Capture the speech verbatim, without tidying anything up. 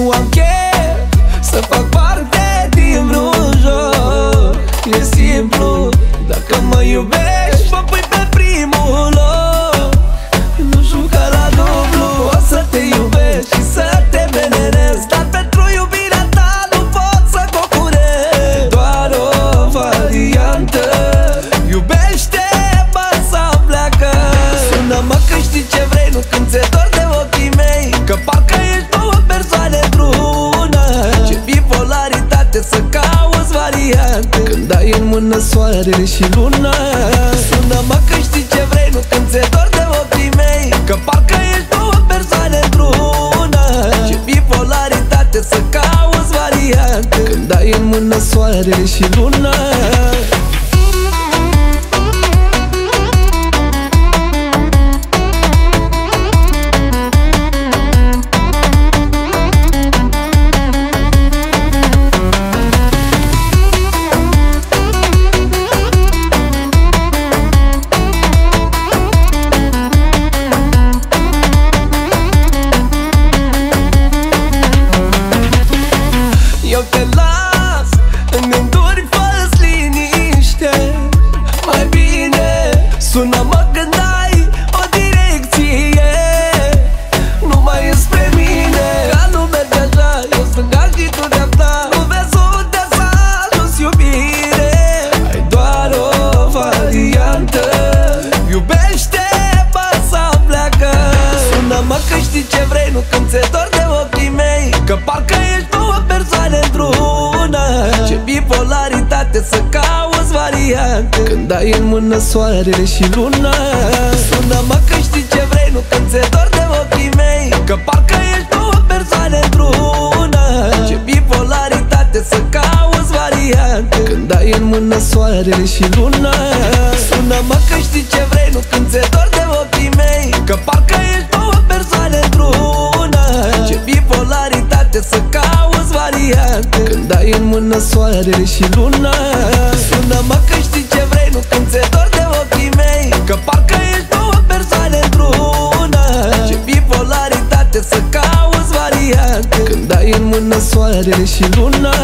nu am chef să fac parte din vreun joc. E simplu, dacă mă iubești, mă pui pe primul loc. Nu juca la dublu, o să te iubesc și să te venerez, dar pentru iubirea ta nu pot să concurez. Doar o variantă, iubește-mă sau pleacă. Sună-mă când știi ce vrei, nu când ți-e dor de ochii mei, că parcă ești două persoane într-una. Ce bipolaritate, să cauți variante când ai în mână soarele și luna. Sună-mă când știi ce vrei, nu când ți-e dor de ochii mei, că parcă ești două persoane într-una. Ce bipolaritate, să cauți variante când ai în mână soarele și luna. Eu te las în înduri, fă-ți liniște. Mai bine sună-mă când ai o direcție, nu mai e spre mine, că nu merge așa, eu stânga și tu dreapta. Nu vezi unde s-a ajuns iubire, ai doar o variantă, iubește-mă sau pleacă. Sună-mă când știi ce vrei, nu când ți-e dor de ochii mei, că parcă ești două persoane într-una. Ce bipolaritate, să cauți variante când ai în mână soarele și luna. Sună-mă când știi ce vrei, nu când ți-e dor de ochii mei, că parcă ești două persoane într-una. Ce bipolaritate, să cauți variante când ai în mână soarele și luna. Sună-mă când știi ce vrei, nu când ți-e dor de ochii mei, că parcă ești două persoane într-una. Ce bipolaritate, să cauți variante când ai în mână soarele și luna. Sună-mă când știi ce vrei, nu când ți-e dor de ochii mei, că parcă ești două persoane într-una. Ce bipolaritate, să cauți variante când ai în mână soarele și luna.